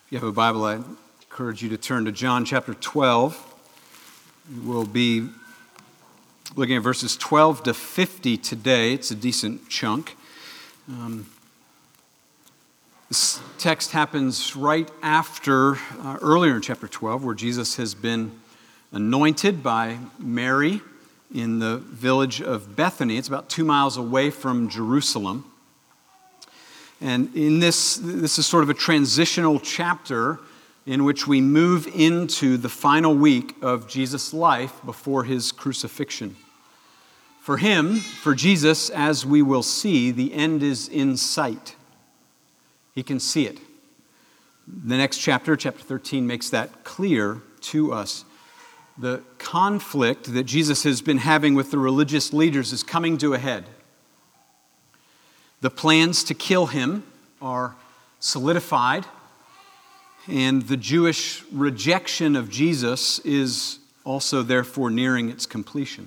If you have a Bible, I encourage you to turn to John chapter 12. We'll be looking at verses 12 to 50 today. It's a decent chunk. This text happens right after, earlier in chapter 12, where Jesus has been anointed by Mary in the village of Bethany. It's about 2 miles away from Jerusalem. And in this is sort of a transitional chapter in which we move into the final week of Jesus' life before his crucifixion. For him, for Jesus, as we will see, the end is in sight. He can see it. The next chapter, chapter 13, makes that clear to us. The conflict that Jesus has been having with the religious leaders is coming to a head. The plans to kill him are solidified, and the Jewish rejection of Jesus is also therefore nearing its completion.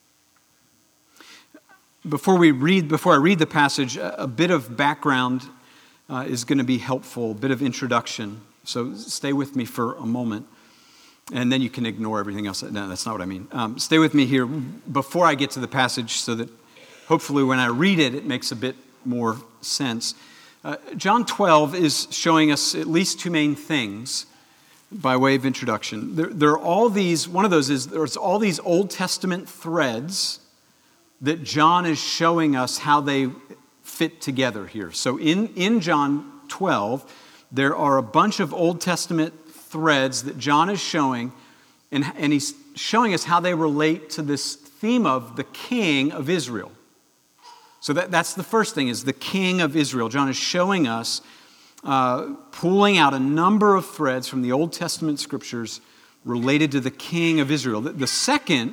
Before I read the passage, a bit of background is going to be helpful, a bit of introduction. So stay with me for a moment, and then you can ignore everything else. No, that's not what I mean. Stay with me here before I get to the passage so that hopefully when I read it, it makes a bit more sense. John 12 is showing us at least two main things by way of introduction. There are all these, one of those is there's all these Old Testament threads that John is showing us how they fit together here. So in John 12, there are a bunch of Old Testament threads that John is showing, and he's showing us how they relate to this theme of the King of Israel. So that's the first thing, is the King of Israel. John is showing us, pulling out a number of threads from the Old Testament scriptures related to the King of Israel. The second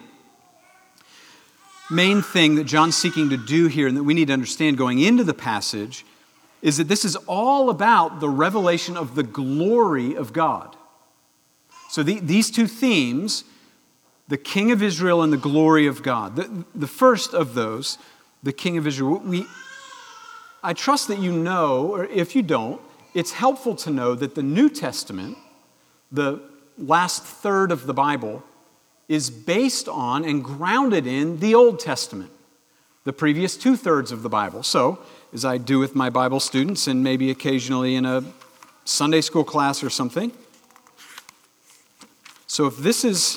main thing that John's seeking to do here and that we need to understand going into the passage is that this is all about the revelation of the glory of God. So these two themes, the King of Israel and the glory of God. The first of those, the King of Israel, I trust that you know, or if you don't, it's helpful to know that the New Testament, the last third of the Bible, is based on and grounded in the Old Testament, the previous 2/3 of the Bible. So, as I do with my Bible students and maybe occasionally in a Sunday school class or something. So if this is,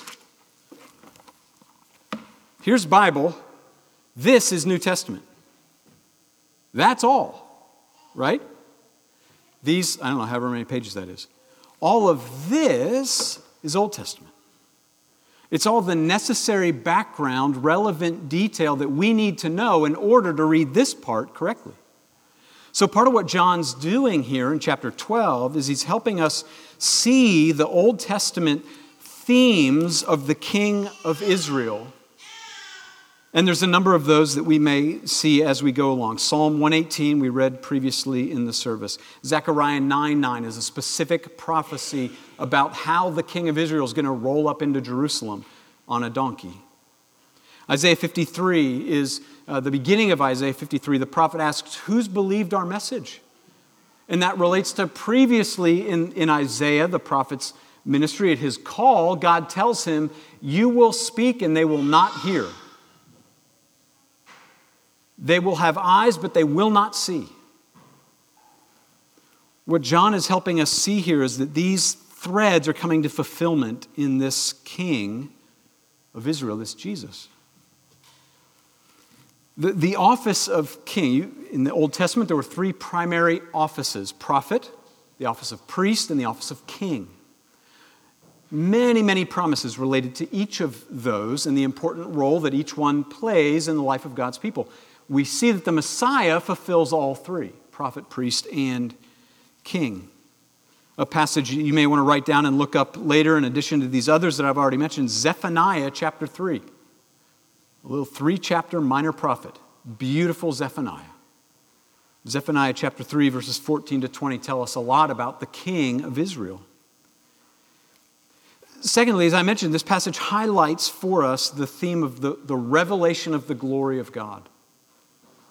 here's Bible, this is New Testament. That's all, right? These, I don't know however many pages that is. All of this is Old Testament. It's all the necessary background, relevant detail that we need to know in order to read this part correctly. So part of what John's doing here in chapter 12 is he's helping us see the Old Testament themes of the King of Israel. And there's a number of those that we may see as we go along. Psalm 118 we read previously in the service. Zechariah 9:9 is a specific prophecy about how the King of Israel is going to roll up into Jerusalem on a donkey. Isaiah 53 is the beginning of Isaiah 53. The prophet asks, who's believed our message? And that relates to previously in Isaiah, the prophet's ministry. At his call, God tells him, you will speak and they will not hear. They will have eyes, but they will not see. What John is helping us see here is that these threads are coming to fulfillment in this King of Israel, this Jesus. The office of king, in the Old Testament, there were three primary offices: prophet, the office of priest, and the office of king. Many, many promises related to each of those and the important role that each one plays in the life of God's people. We see that the Messiah fulfills all three: prophet, priest, and king. A passage you may want to write down and look up later in addition to these others that I've already mentioned, Zephaniah chapter 3. A little 3-chapter minor prophet. Beautiful Zephaniah. Zephaniah chapter 3 verses 14 to 20 tell us a lot about the King of Israel. Secondly, as I mentioned, this passage highlights for us the theme of the revelation of the glory of God.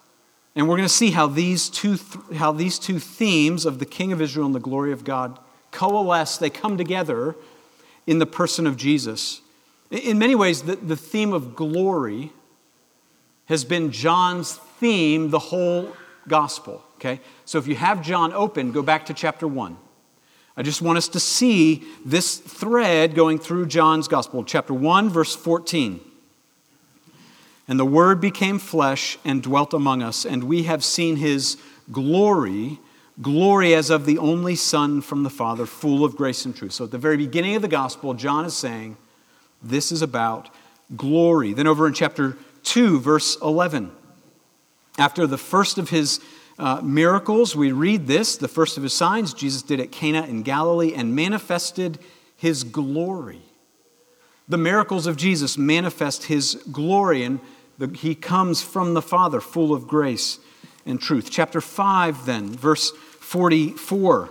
And we're going to see how these two themes of the King of Israel and the glory of God coalesce, they come together in the person of Jesus. In many ways, the theme of glory has been John's theme the whole gospel. Okay? So if you have John open, go back to chapter 1. I just want us to see this thread going through John's gospel. Chapter 1, verse 14. And the Word became flesh and dwelt among us, and we have seen his glory, glory as of the only Son from the Father, full of grace and truth. So at the very beginning of the gospel, John is saying, this is about glory. Then over in chapter 2, verse 11. After the first of his miracles, we read this, the first of his signs, Jesus did at Cana in Galilee and manifested his glory. The miracles of Jesus manifest his glory, and he comes from the Father, full of grace and truth. Chapter 5 then, verse 44.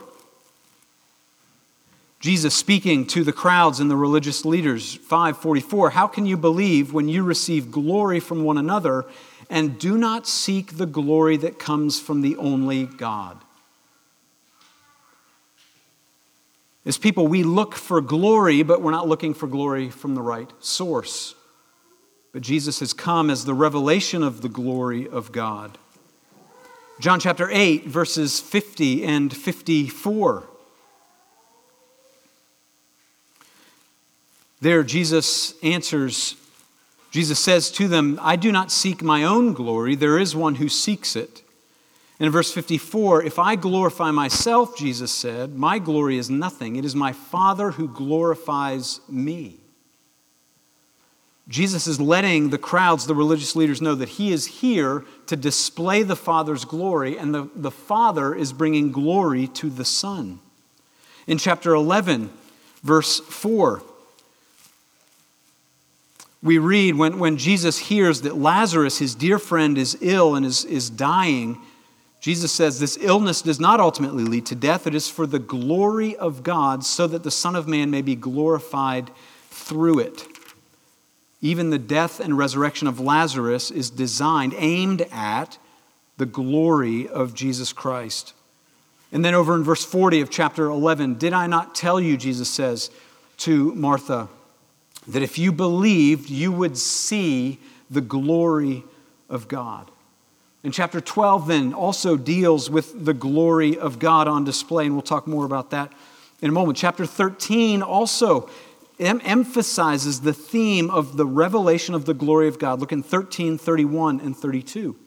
Jesus speaking to the crowds and the religious leaders, 5:44, how can you believe when you receive glory from one another and do not seek the glory that comes from the only God? As people, we look for glory, but we're not looking for glory from the right source. But Jesus has come as the revelation of the glory of God. John chapter 8, verses 50 and 54. There, Jesus answers, Jesus says to them, I do not seek my own glory. There is one who seeks it. And in verse 54, if I glorify myself, Jesus said, my glory is nothing. It is my Father who glorifies me. Jesus is letting the crowds, the religious leaders, know that he is here to display the Father's glory, and the Father is bringing glory to the Son. In chapter 11, verse 4, we read when Jesus hears that Lazarus, his dear friend, is ill and is dying, Jesus says this illness does not ultimately lead to death. It is for the glory of God, so that the Son of Man may be glorified through it. Even the death and resurrection of Lazarus is designed, aimed at the glory of Jesus Christ. And then over in verse 40 of chapter 11, did I not tell you, Jesus says to Martha, that if you believed, you would see the glory of God? And chapter 12 then also deals with the glory of God on display, and we'll talk more about that in a moment. Chapter 13 also emphasizes the theme of the revelation of the glory of God. Look in 13, 31, and 32.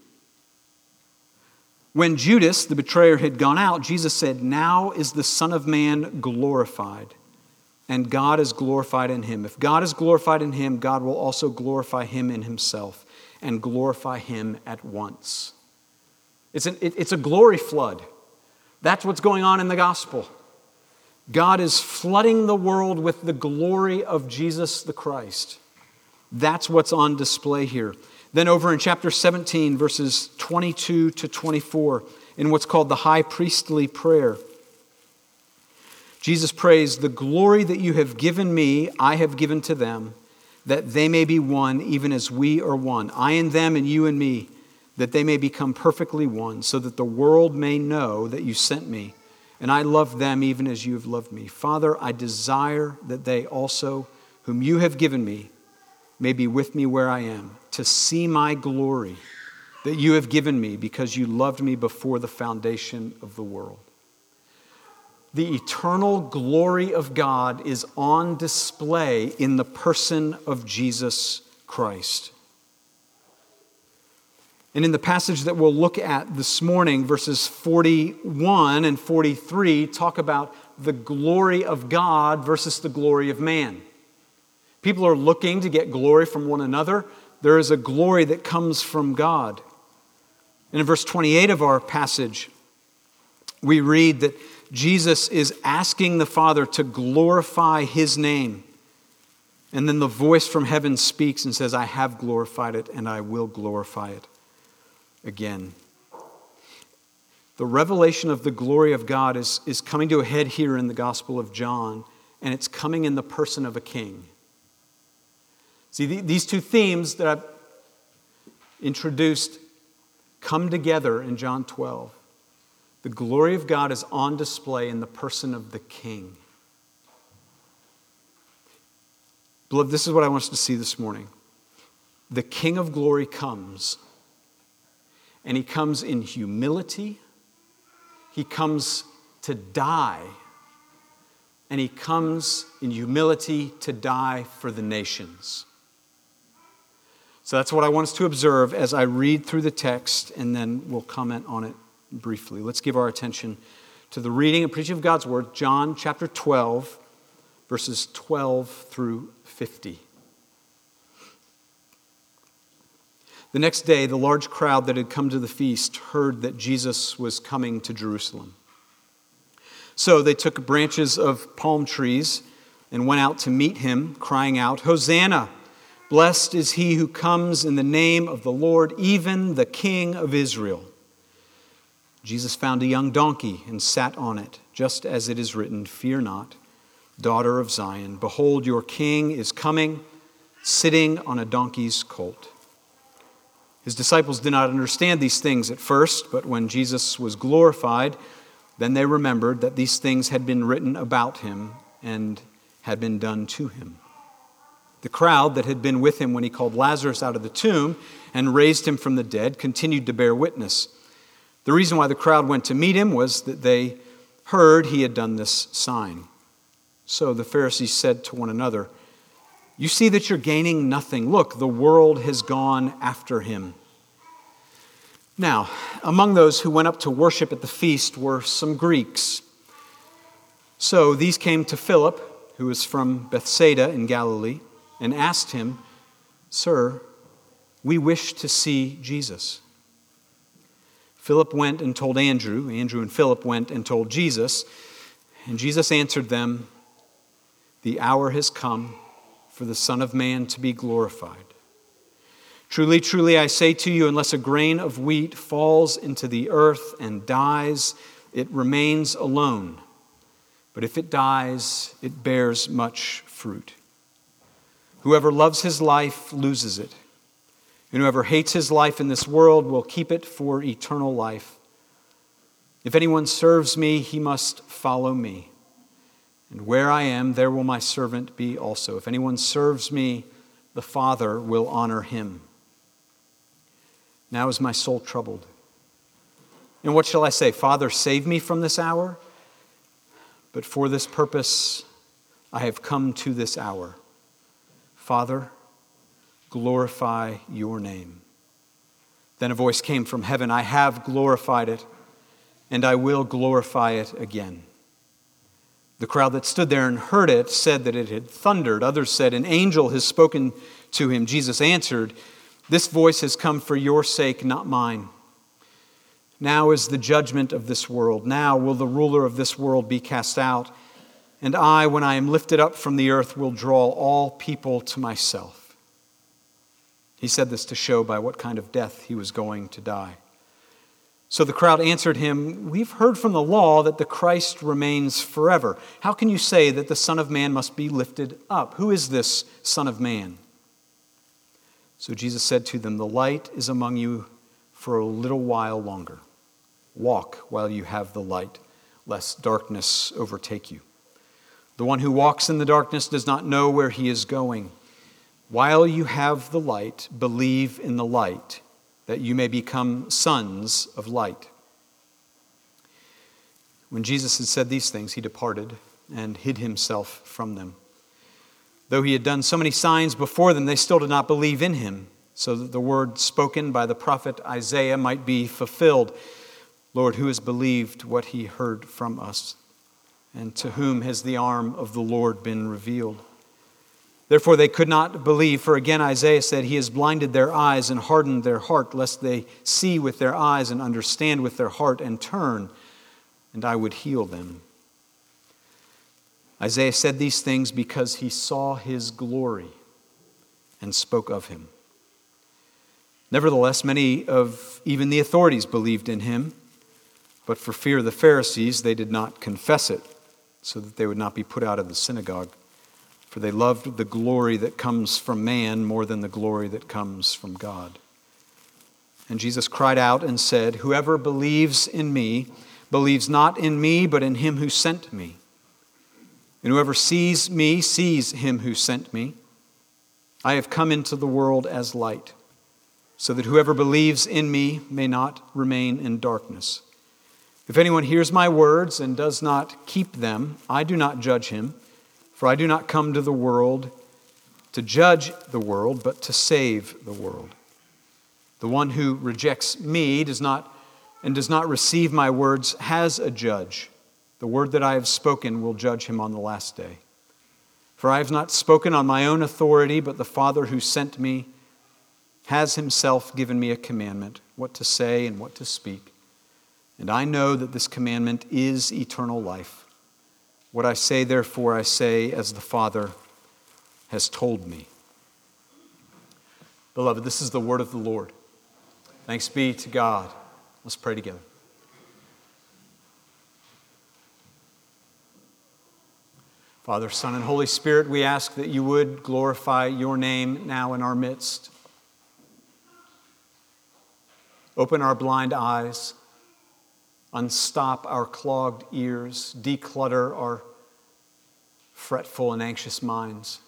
When Judas, the betrayer, had gone out, Jesus said, now is the Son of Man glorified, and God is glorified in him. If God is glorified in him, God will also glorify him in himself and glorify him at once. It's a glory flood. That's what's going on in the gospel. God is flooding the world with the glory of Jesus the Christ. That's what's on display here. Then over in chapter 17, verses 22 to 24, in what's called the high priestly prayer, Jesus prays, the glory that you have given me, I have given to them, that they may be one, even as we are one. I and them and you and me, that they may become perfectly one, so that the world may know that you sent me, and I love them even as you have loved me. Father, I desire that they also, whom you have given me, may be with me where I am, to see my glory that you have given me because you loved me before the foundation of the world. The eternal glory of God is on display in the person of Jesus Christ. And in the passage that we'll look at this morning, verses 41 and 43 talk about the glory of God versus the glory of man. People are looking to get glory from one another. There is a glory that comes from God. And in verse 28 of our passage, we read that Jesus is asking the Father to glorify his name. And then the voice from heaven speaks and says, I have glorified it and I will glorify it again. The revelation of the glory of God is coming to a head here in the Gospel of John, and it's coming in the person of a king. See, these two themes that I've introduced come together in John 12. The glory of God is on display in the person of the King. Beloved, this is what I want us to see this morning. The King of glory comes, and he comes in humility. He comes to die, and he comes in humility to die for the nations. So that's what I want us to observe as I read through the text, and then we'll comment on it briefly. Let's give our attention to the reading and preaching of God's Word, John chapter 12, verses 12 through 50. The next day, the large crowd that had come to the feast heard that Jesus was coming to Jerusalem. So they took branches of palm trees and went out to meet him, crying out, "Hosanna! Blessed is he who comes in the name of the Lord, even the King of Israel." Jesus found a young donkey and sat on it, just as it is written, "Fear not, daughter of Zion. Behold, your king is coming, sitting on a donkey's colt." His disciples did not understand these things at first, but when Jesus was glorified, then they remembered that these things had been written about him and had been done to him. The crowd that had been with him when he called Lazarus out of the tomb and raised him from the dead continued to bear witness. The reason why the crowd went to meet him was that they heard he had done this sign. So the Pharisees said to one another, "You see that you're gaining nothing. Look, the world has gone after him." Now, among those who went up to worship at the feast were some Greeks. So these came to Philip, who was from Bethsaida in Galilee, and asked him, "Sir, we wish to see Jesus." Philip went and told Andrew. Andrew and Philip went and told Jesus. And Jesus answered them, "The hour has come for the Son of Man to be glorified. Truly, truly, I say to you, unless a grain of wheat falls into the earth and dies, it remains alone. But if it dies, it bears much fruit. Whoever loves his life loses it, and whoever hates his life in this world will keep it for eternal life. If anyone serves me, he must follow me. And where I am, there will my servant be also. If anyone serves me, the Father will honor him. Now is my soul troubled. And what shall I say? Father, save me from this hour? But for this purpose I have come to this hour. Father, glorify your name." Then a voice came from heaven, "I have glorified it, and I will glorify it again." The crowd that stood there and heard it said that it had thundered. Others said, "An angel has spoken to him." Jesus answered, "This voice has come for your sake, not mine. Now is the judgment of this world. Now will the ruler of this world be cast out. And I, when I am lifted up from the earth, will draw all people to myself." He said this to show by what kind of death he was going to die. So the crowd answered him, "We've heard from the law that the Christ remains forever. How can you say that the Son of Man must be lifted up? Who is this Son of Man?" So Jesus said to them, "The light is among you for a little while longer. Walk while you have the light, lest darkness overtake you. The one who walks in the darkness does not know where he is going. While you have the light, believe in the light, that you may become sons of light." When Jesus had said these things, he departed and hid himself from them. Though he had done so many signs before them, they still did not believe in him, so that the word spoken by the prophet Isaiah might be fulfilled. "Lord, who has believed what he heard from us? And to whom has the arm of the Lord been revealed?" Therefore they could not believe, for again Isaiah said, "He has blinded their eyes and hardened their heart, lest they see with their eyes and understand with their heart and turn, and I would heal them." Isaiah said these things because he saw his glory and spoke of him. Nevertheless, many of even the authorities believed in him, but for fear of the Pharisees, they did not confess it, so that they would not be put out of the synagogue. For they loved the glory that comes from man more than the glory that comes from God. And Jesus cried out and said, "Whoever believes in me believes not in me, but in him who sent me. And whoever sees me sees him who sent me. I have come into the world as light, so that whoever believes in me may not remain in darkness. If anyone hears my words and does not keep them, I do not judge him, for I do not come to the world to judge the world, but to save the world. The one who rejects me does not receive my words has a judge. The word that I have spoken will judge him on the last day. For I have not spoken on my own authority, but the Father who sent me has himself given me a commandment, what to say and what to speak. And I know that this commandment is eternal life. What I say, therefore, I say as the Father has told me. Beloved, this is the word of the Lord. Thanks be to God. Let's pray together. Father, Son, and Holy Spirit, we ask that you would glorify your name now in our midst. Open our blind eyes, unstop our clogged ears, declutter our fretful and anxious minds.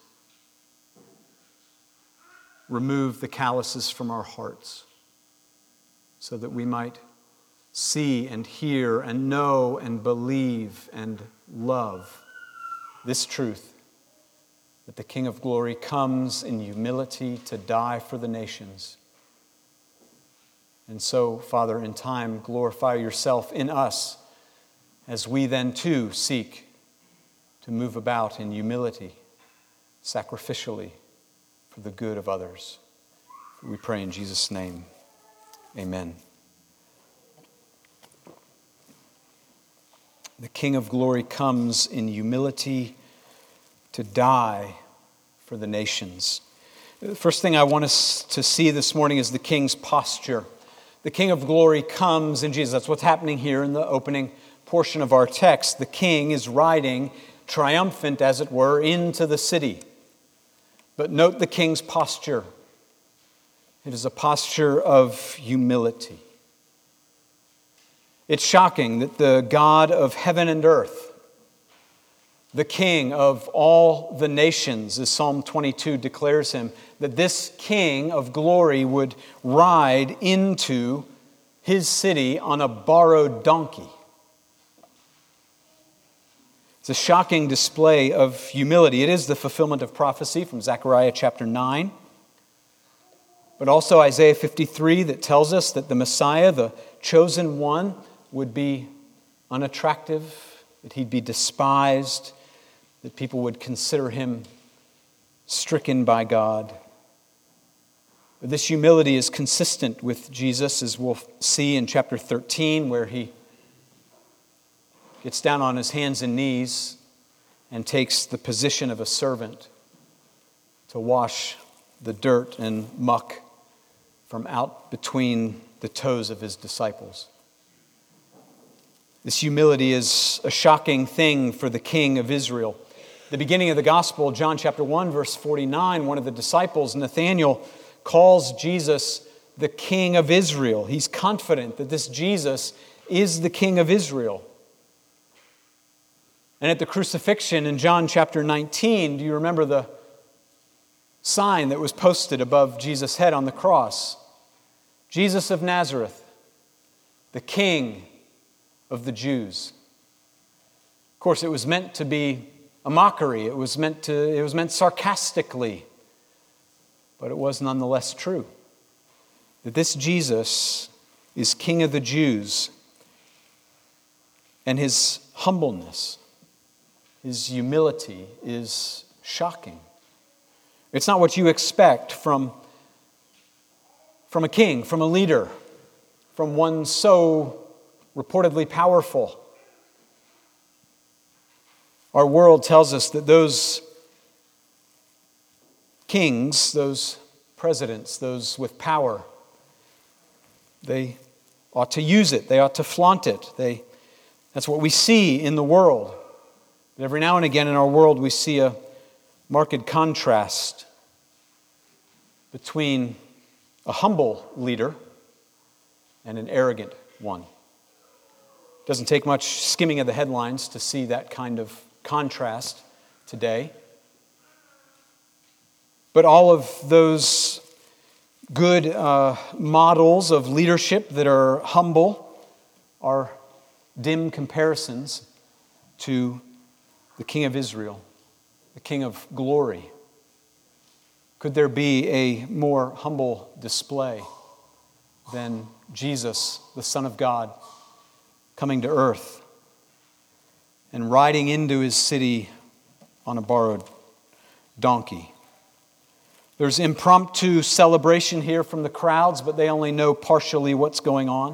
Remove the calluses from our hearts so that we might see and hear and know and believe and love this truth, that the King of glory comes in humility to die for the nations. And so, Father, in time, glorify yourself in us as we then too seek to move about in humility, sacrificially, for the good of others. We pray in Jesus' name. Amen. The King of glory comes in humility to die for the nations. The first thing I want us to see this morning is the King's posture. The King of glory comes in Jesus. That's what's happening here in the opening portion of our text. The King is riding triumphant, as it were, into the city. But note the King's posture. It is a posture of humility. It's shocking that the God of heaven and earth, the King of all the nations, as Psalm 22 declares him, that this King of glory would ride into his city on a borrowed donkey. It's a shocking display of humility. It is the fulfillment of prophecy from Zechariah chapter 9, but also Isaiah 53 that tells us that the Messiah, the chosen one, would be unattractive, that he'd be despised, that people would consider him stricken by God. But this humility is consistent with Jesus, as we'll see in chapter 13, where he gets down on his hands and knees and takes the position of a servant to wash the dirt and muck from out between the toes of his disciples. This humility is a shocking thing for the King of Israel. The beginning of the gospel, John chapter 1, verse 49, one of the disciples, Nathanael, calls Jesus the King of Israel. He's confident that this Jesus is the King of Israel. And at the crucifixion in John chapter 19, do you remember the sign that was posted above Jesus' head on the cross? Jesus of Nazareth, the King of the Jews. Of course, it was meant to be a mockery. It was meant sarcastically, but it was nonetheless true. That this Jesus is King of the Jews, and his humbleness, his humility is shocking. It's not what you expect from a king, from a leader, from one so reportedly powerful. Our world tells us that those kings, those presidents, those with power, they ought to use it. They ought to flaunt it. That's what we see in the world. But every now and again in our world we see a marked contrast between a humble leader and an arrogant one. Doesn't take much skimming of the headlines to see that kind of contrast today. But all of those good models of leadership that are humble are dim comparisons to the King of Israel, the King of glory. Could there be a more humble display than Jesus, the Son of God, coming to earth and riding into his city on a borrowed donkey? There's impromptu celebration here from the crowds, but they only know partially what's going on.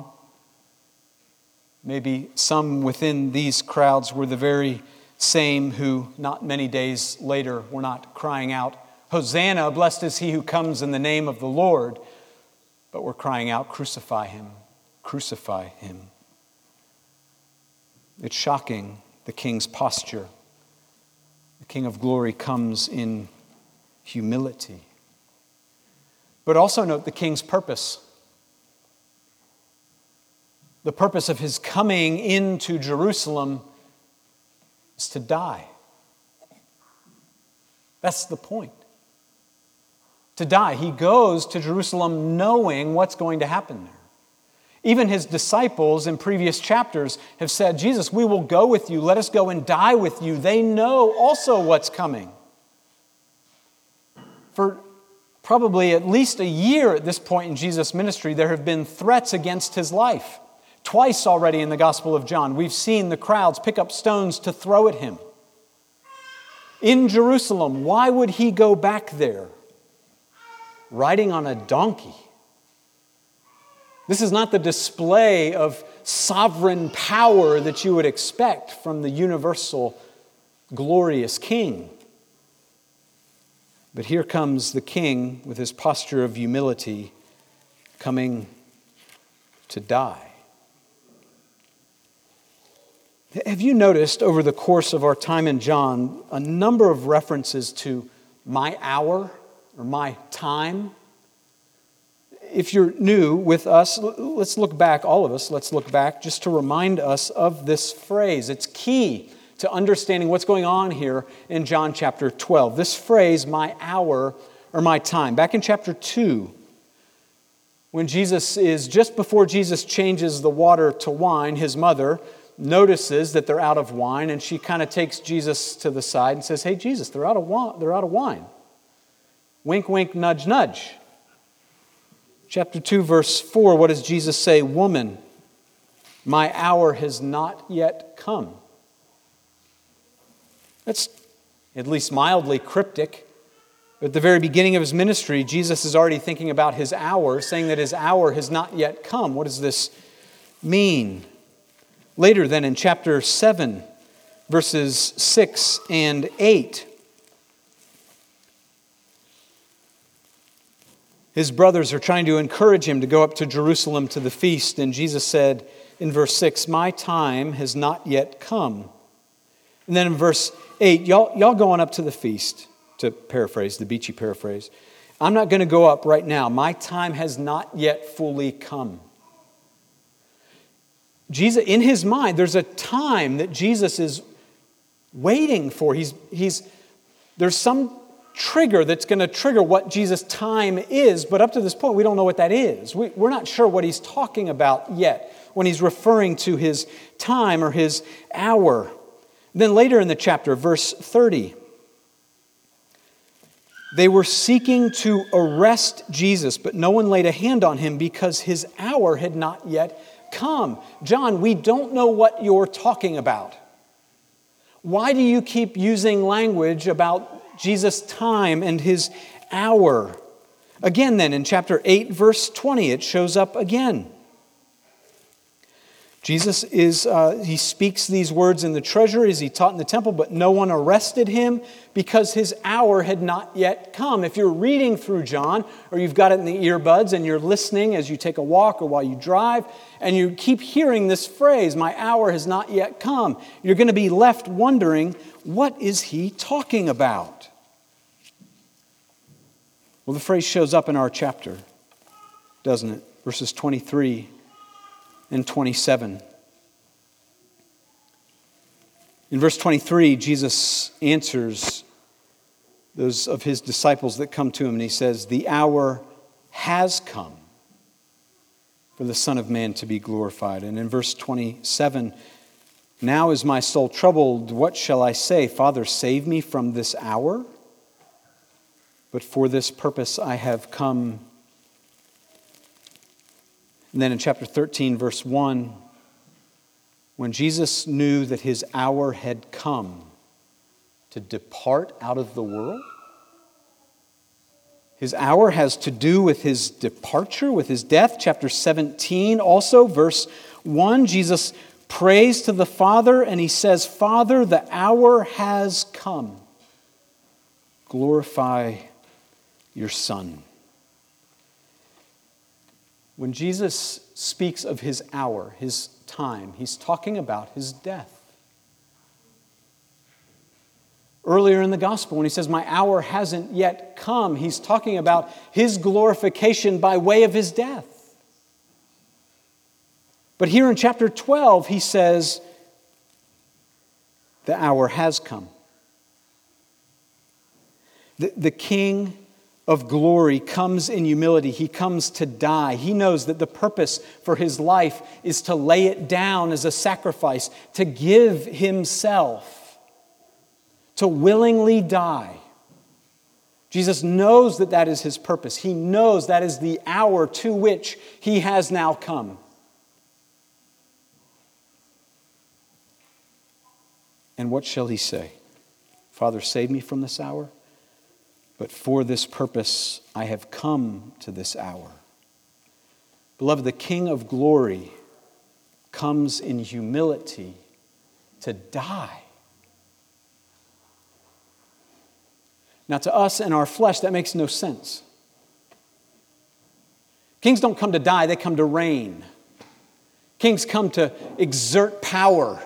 Maybe some within these crowds were the very same who, not many days later, were not crying out, "Hosanna, blessed is he who comes in the name of the Lord," but were crying out, "Crucify him, crucify him." It's shocking, the king's posture. The King of glory comes in humility. But also note the king's purpose. The purpose of his coming into Jerusalem is to die. That's the point. To die. He goes to Jerusalem knowing what's going to happen there. Even his disciples in previous chapters have said, "Jesus, we will go with you. Let us go and die with you." They know also what's coming. For probably at least a year at this point in Jesus' ministry, there have been threats against his life. Twice already in the Gospel of John, we've seen the crowds pick up stones to throw at him. In Jerusalem, why would he go back there? Riding on a donkey. This is not the display of sovereign power that you would expect from the universal, glorious King. But here comes the King with his posture of humility, coming to die. Have you noticed over the course of our time in John a number of references to my hour or my time? If you're new with us, let's look back, all of us, let's look back just to remind us of this phrase. It's key to understanding what's going on here in John chapter 12. This phrase, my hour or my time. Back in chapter 2, when just before Jesus changes the water to wine, his mother notices that they're out of wine, and she kind of takes Jesus to the side and says, "Hey, Jesus, they're out of wine. Wink, wink, nudge, nudge." Chapter 2, verse 4, what does Jesus say? "Woman, my hour has not yet come." That's at least mildly cryptic. At the very beginning of his ministry, Jesus is already thinking about his hour, saying that his hour has not yet come. What does this mean? Later then in chapter 7, verses 6 and 8, his brothers are trying to encourage him to go up to Jerusalem to the feast, and Jesus said in verse 6, "My time has not yet come." And then in verse 8, y'all going up to the feast, to paraphrase, the Beachy paraphrase. "I'm not going to go up right now. My time has not yet fully come." Jesus, in his mind, there's a time that Jesus is waiting for. There's some trigger that's going to trigger what Jesus' time is, but up to this point, we don't know what that is. We're not sure what he's talking about yet when he's referring to his time or his hour. Then later in the chapter, verse 30, they were seeking to arrest Jesus, but no one laid a hand on him because his hour had not yet come. John, we don't know what you're talking about. Why do you keep using language about Jesus' time and his hour? Again then, in chapter 8, verse 20, it shows up again. Jesus he speaks these words in the treasury as he taught in the temple, but no one arrested him because his hour had not yet come. If you're reading through John, or you've got it in the earbuds and you're listening as you take a walk or while you drive, and you keep hearing this phrase, "My hour has not yet come," you're going to be left wondering, what is he talking about? Well, the phrase shows up in our chapter, doesn't it? Verses 23 and 27. In verse 23, Jesus answers those of his disciples that come to him, and he says, "The hour has come for the Son of Man to be glorified." And in verse 27, "Now is my soul troubled. What shall I say? Father, save me from this hour? But for this purpose I have come." And then in chapter 13, verse 1, when Jesus knew that his hour had come to depart out of the world, his hour has to do with his departure, with his death. Chapter 17 also, verse 1, Jesus prays to the Father and he says, "Father, the hour has come. Glorify your Son." When Jesus speaks of his hour, his time, he's talking about his death. Earlier in the gospel, when he says, "My hour hasn't yet come," he's talking about his glorification by way of his death. But here in chapter 12, he says, "The hour has come." The King of glory comes in humility. He comes to die. He knows that the purpose for his life is to lay it down as a sacrifice, to give himself, to willingly die. Jesus knows that that is his purpose. He knows that is the hour to which he has now come. And what shall he say? "Father, save me from this hour? But for this purpose I have come to this hour." Beloved, the King of glory comes in humility to die. Now, to us in our flesh, that makes no sense. Kings don't come to die, they come to reign. Kings come to exert power.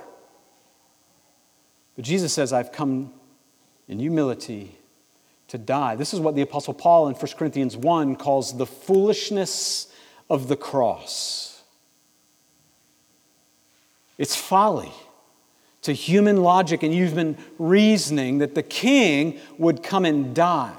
But Jesus says, "I've come in humility to die." This is what the Apostle Paul in 1 Corinthians 1 calls the foolishness of the cross. It's folly to human logic and human reasoning that the king would come and die.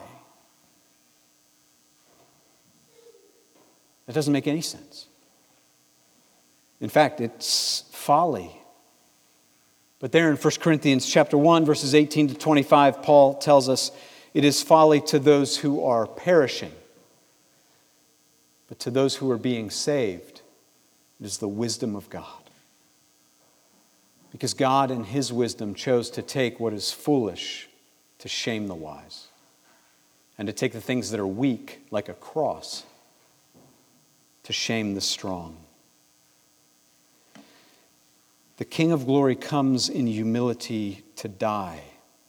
That doesn't make any sense. In fact, it's folly. But there in 1 Corinthians chapter 1, verses 18 to 25, Paul tells us, "It is folly to those who are perishing, but to those who are being saved, it is the wisdom of God." Because God in his wisdom chose to take what is foolish to shame the wise, and to take the things that are weak, like a cross, to shame the strong. The King of glory comes in humility to die.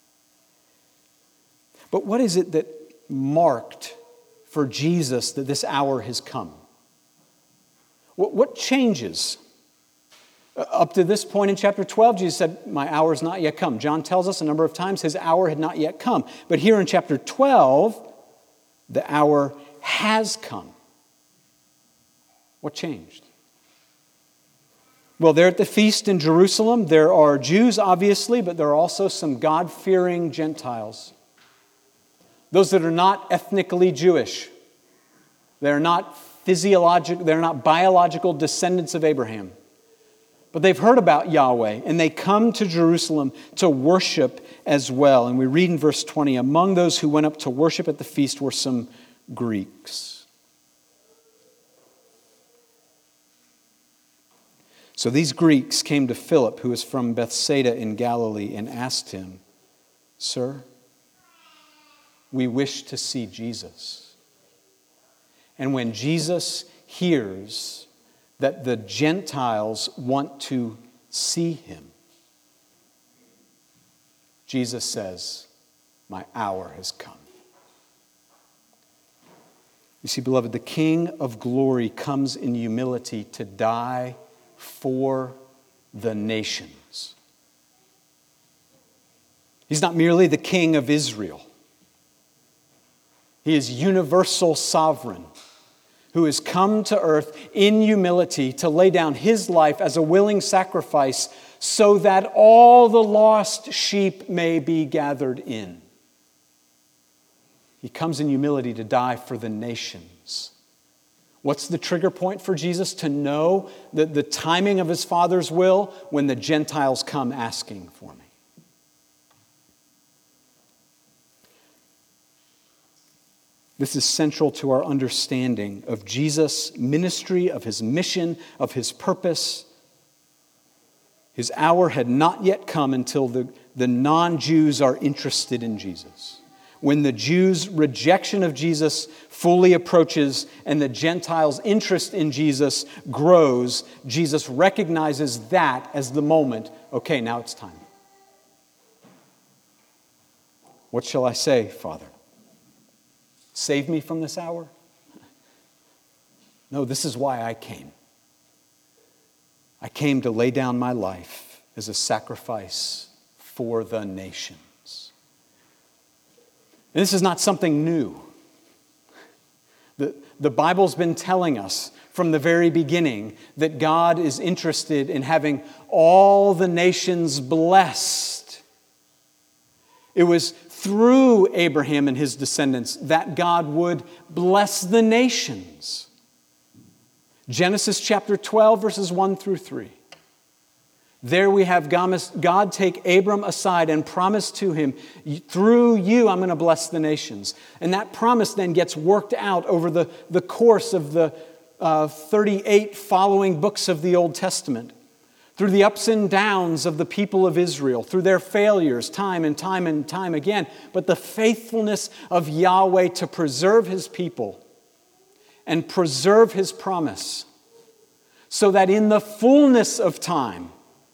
But what is it that marked for Jesus that this hour has come? What changes? Up to this point in chapter 12, Jesus said, "My hour has not yet come." John tells us a number of times his hour had not yet come. But here in chapter 12, the hour has come. What changed? Well, there at the feast in Jerusalem, there are Jews, obviously, but there are also some God-fearing Gentiles. Those that are not ethnically Jewish. They're not biological descendants of Abraham. But they've heard about Yahweh, and they come to Jerusalem to worship as well. And we read in verse 20, "Among those who went up to worship at the feast were some Greeks." So these Greeks came to Philip, who was from Bethsaida in Galilee, and asked him, "Sir, we wish to see Jesus." And when Jesus hears that the Gentiles want to see him, Jesus says, "My hour has come." You see, beloved, the King of glory comes in humility to die for the nations. He's not merely the King of Israel. He is universal sovereign, who has come to earth in humility to lay down his life as a willing sacrifice so that all the lost sheep may be gathered in. He comes in humility to die for the nations. What's the trigger point for Jesus to know the timing of his Father's will? When the Gentiles come asking for me. This is central to our understanding of Jesus' ministry, of his mission, of his purpose. His hour had not yet come until the non-Jews are interested in Jesus. When the Jews' rejection of Jesus fully approaches and the Gentiles' interest in Jesus grows, Jesus recognizes that as the moment. Okay, now it's time. What shall I say, Father? Save me from this hour? No, this is why I came. I came to lay down my life as a sacrifice for the nations. And this is not something new. The Bible's been telling us from the very beginning that God is interested in having all the nations blessed. It was through Abraham and his descendants that God would bless the nations. Genesis chapter 12, verses 1 through 3. There we have God take Abram aside and promise to him, through you I'm going to bless the nations. And that promise then gets worked out over the course of the 38 following books of the Old Testament. Through the ups and downs of the people of Israel, through their failures time and time and time again, but the faithfulness of Yahweh to preserve his people and preserve his promise, so that in the fullness of time,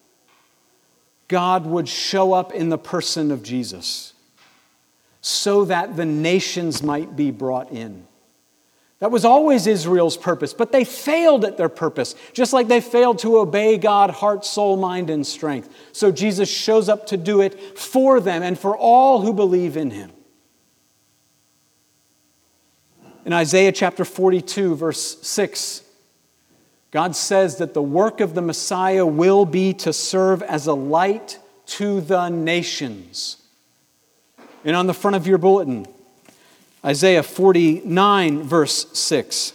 God would show up in the person of Jesus, so that the nations might be brought in. That was always Israel's purpose, but they failed at their purpose, just like they failed to obey God, heart, soul, mind, and strength. So Jesus shows up to do it for them and for all who believe in him. In Isaiah chapter 42, verse 6, God says that the work of the Messiah will be to serve as a light to the nations. And on the front of your bulletin, Isaiah 49, verse 6.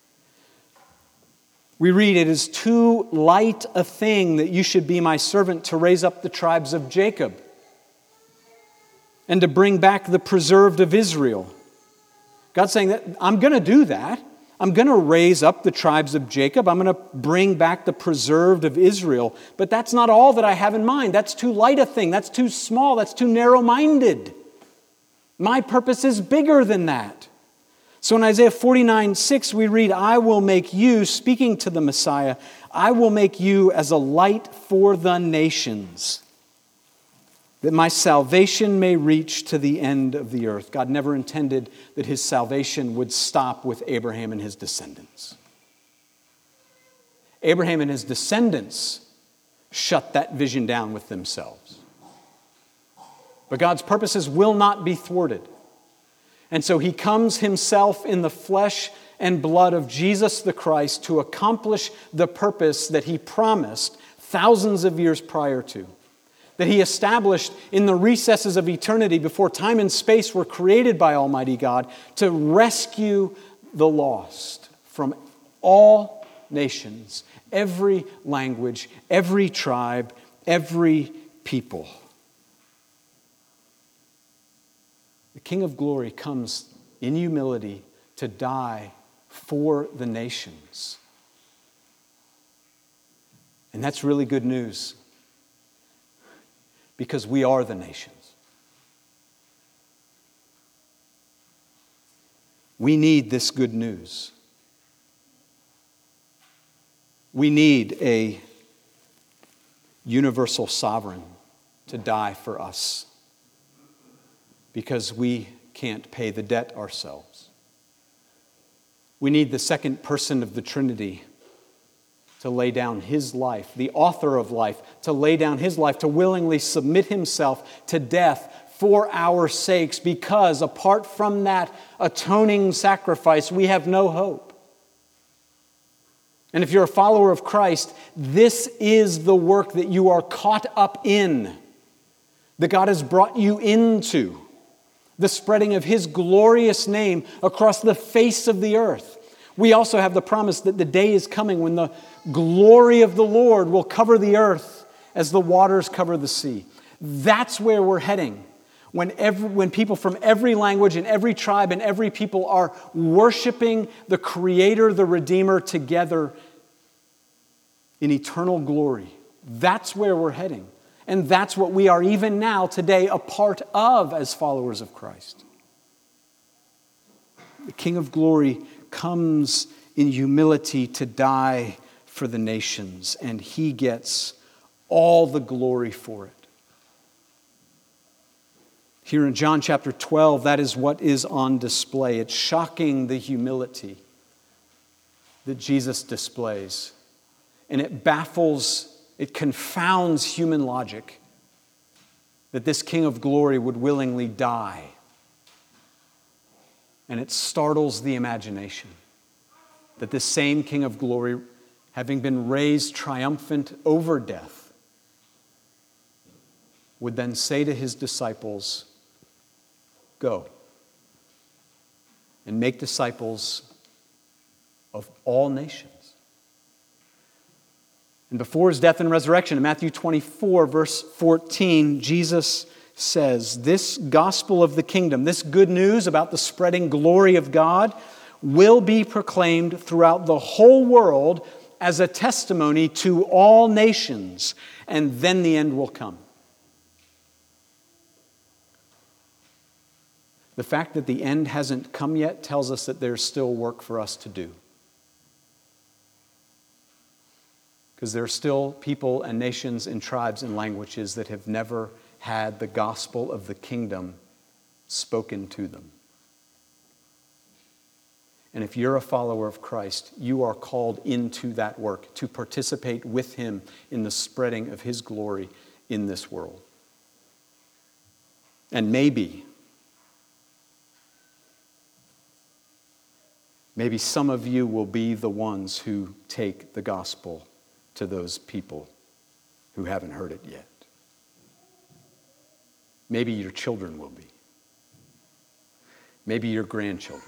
We read, "It is too light a thing that you should be my servant to raise up the tribes of Jacob and to bring back the preserved of Israel." God's saying that I'm going to do that. I'm going to raise up the tribes of Jacob. I'm going to bring back the preserved of Israel. But that's not all that I have in mind. That's too light a thing. That's too small. That's too narrow-minded. My purpose is bigger than that. So in Isaiah 49:6, we read, "I will make you," speaking to the Messiah, "I will make you as a light for the nations, that my salvation may reach to the end of the earth." God never intended that his salvation would stop with Abraham and his descendants. Abraham and his descendants shut that vision down with themselves. But God's purposes will not be thwarted. And so he comes himself in the flesh and blood of Jesus the Christ to accomplish the purpose that he promised thousands of years prior to, that he established in the recesses of eternity before time and space were created by Almighty God, to rescue the lost from all nations, every language, every tribe, every people. The King of Glory comes in humility to die for the nations. And that's really good news, because we are the nations. We need this good news. We need a universal sovereign to die for us, because we can't pay the debt ourselves. We need the second person of the Trinity to lay down his life, the author of life, to lay down his life, to willingly submit himself to death for our sakes, because apart from that atoning sacrifice, we have no hope. And if you're a follower of Christ, this is the work that you are caught up in, that God has brought you into, the spreading of His glorious name across the face of the earth. We also have the promise that the day is coming when the glory of the Lord will cover the earth as the waters cover the sea. That's where we're heading. When people from every language and every tribe and every people are worshiping the Creator, the Redeemer, together in eternal glory. That's where we're heading. And that's what we are even now, today, a part of as followers of Christ. The King of Glory comes in humility to die for the nations, and He gets all the glory for it. Here in John chapter 12, that is what is on display. It's shocking, the humility that Jesus displays. And it baffles, it confounds human logic that this King of Glory would willingly die. And it startles the imagination that this same King of Glory, having been raised triumphant over death, would then say to His disciples, "Go and make disciples of all nations." And before His death and resurrection, in Matthew 24, verse 14, Jesus says, this gospel of the kingdom, this good news about the spreading glory of God, will be proclaimed throughout the whole world as a testimony to all nations, and then the end will come. The fact that the end hasn't come yet tells us that there's still work for us to do. Because there are still people and nations and tribes and languages that have never had the gospel of the kingdom spoken to them. And if you're a follower of Christ, you are called into that work, to participate with Him in the spreading of His glory in this world. And maybe some of you will be the ones who take the gospel to those people who haven't heard it yet. Maybe your children will be. Maybe your grandchildren.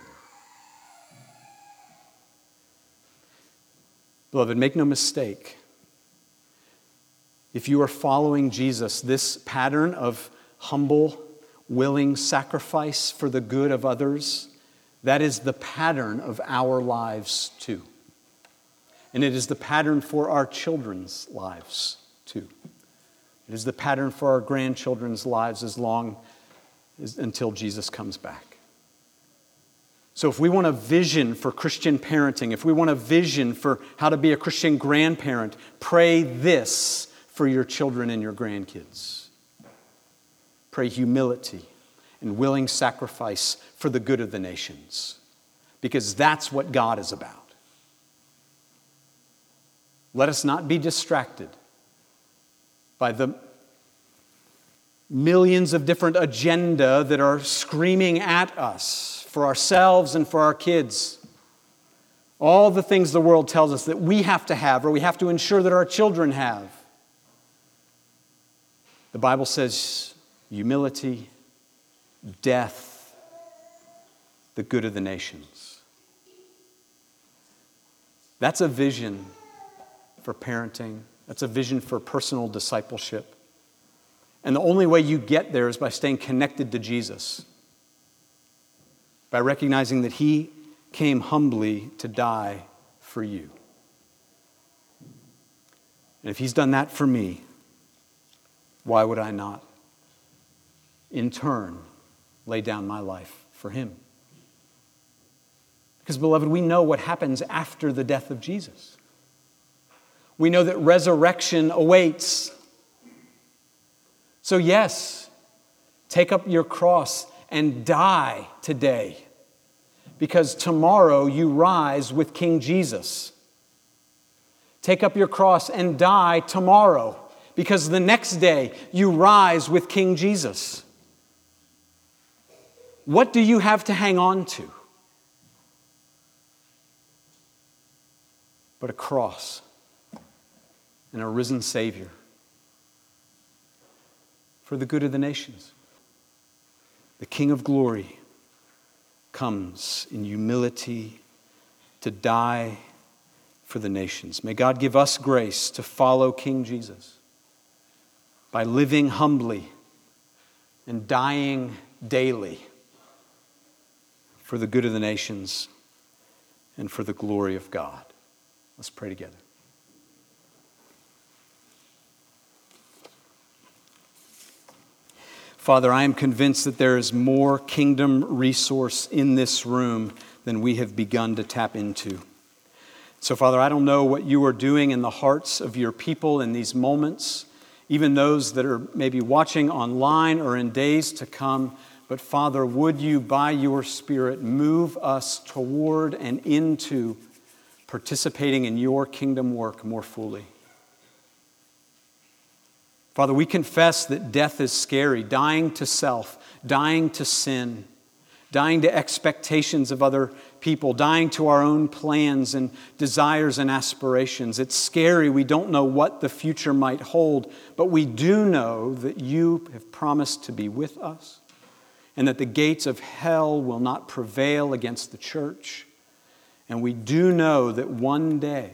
Beloved, make no mistake. If you are following Jesus, this pattern of humble, willing sacrifice for the good of others, that is the pattern of our lives too. And it is the pattern for our children's lives too. It is the pattern for our grandchildren's lives until Jesus comes back. So if we want a vision for Christian parenting, if we want a vision for how to be a Christian grandparent, pray this for your children and your grandkids. Pray humility and willing sacrifice for the good of the nations, because that's what God is about. Let us not be distracted by the millions of different agenda that are screaming at us for ourselves and for our kids. All the things the world tells us that we have to have, or we have to ensure that our children have. The Bible says humility, death, the good of the nations. That's a vision for parenting. That's a vision for personal discipleship. And the only way you get there is by staying connected to Jesus, by recognizing that He came humbly to die for you. And if He's done that for me, why would I not, in turn, lay down my life for Him? Because, beloved, we know what happens after the death of Jesus. We know that resurrection awaits. So yes, take up your cross and die today, because tomorrow you rise with King Jesus. Take up your cross and die tomorrow, because the next day you rise with King Jesus. What do you have to hang on to? but a cross and a risen Savior for the good of the nations. The King of glory comes in humility to die for the nations. May God give us grace to follow King Jesus by living humbly and dying daily for the good of the nations and for the glory of God. Let's pray together. Father, I am convinced that there is more kingdom resource in this room than we have begun to tap into. So, Father, I don't know what you are doing in the hearts of your people in these moments, even those that are maybe watching online or in days to come. But, Father, would you, by your Spirit, move us toward and into participating in your kingdom work more fully. Father, we confess that death is scary, dying to self, dying to sin, dying to expectations of other people, dying to our own plans and desires and aspirations. It's scary. We don't know what the future might hold, but we do know that you have promised to be with us and that the gates of hell will not prevail against the church. And we do know that one day,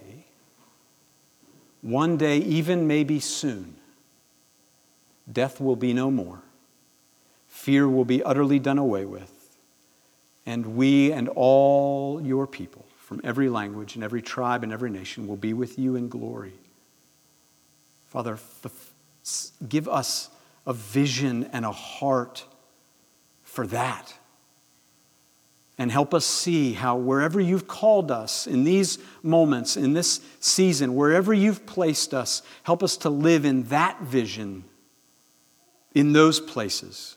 even maybe soon, death will be no more. Fear will be utterly done away with. And we and all your people from every language and every tribe and every nation will be with you in glory. Father, give us a vision and a heart for that. And help us see how wherever you've called us in these moments, in this season, wherever you've placed us, help us to live in that vision in those places.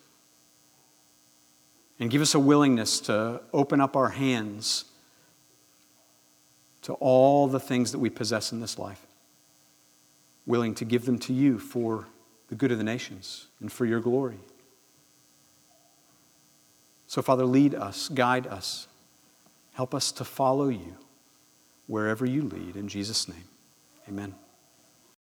And give us a willingness to open up our hands to all the things that we possess in this life. Willing to give them to you for the good of the nations and for your glory. So, Father, lead us, guide us. Help us to follow you wherever you lead. In Jesus' name, amen.